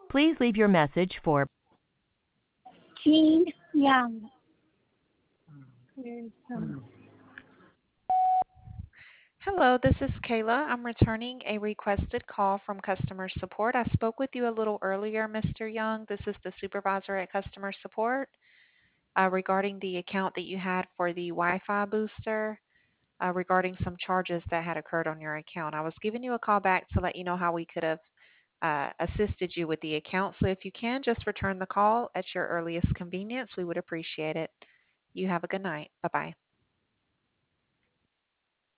Please leave your message for Jean Young. There's Hello, this is Kayla. I'm returning a requested call from customer support. I spoke with you a little earlier, Mr. Young. This is the supervisor at customer support regarding the account that you had for the Wi-Fi booster, regarding some charges that had occurred on your account. I was giving you a call back to let you know how we could have assisted you with the account. So if you can, just return the call at your earliest convenience. We would appreciate it. You have a good night. Bye bye.